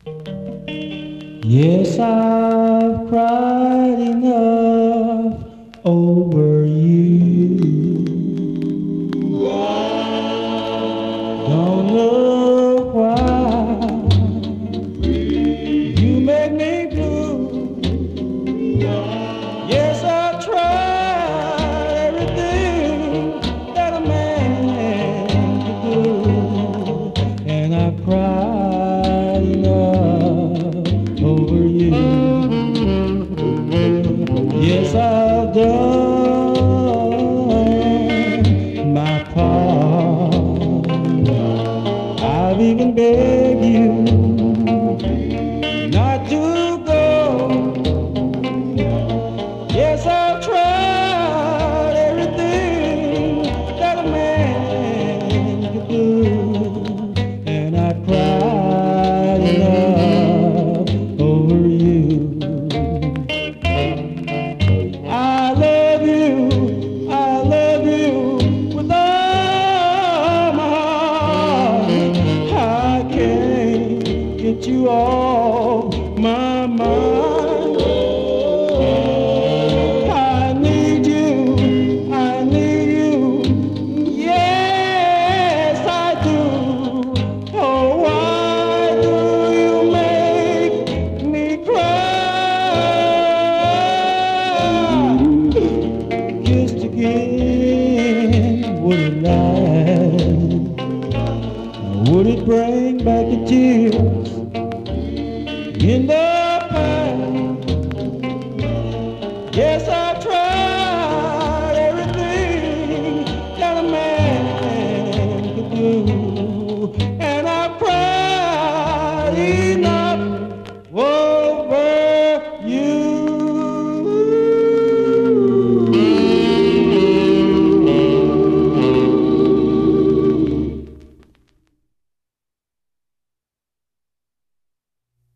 Yes, I've cried enough over you. Don't know why you make me blue. Yes, I've tried everything that a man could do, and I've cried enough over you. Yes, I've done my part. I've even begged you not to go. Yes, I've tried everything that a man could do, and I've cried enough over you. I love you with all my heart. I can't get you off my mind. I need you, yes I do. Oh, why do you make me cry? Just again, would it last? Would it bring back the tears in the past? Yes, I've tried everything that a man could do, and I've cried enough.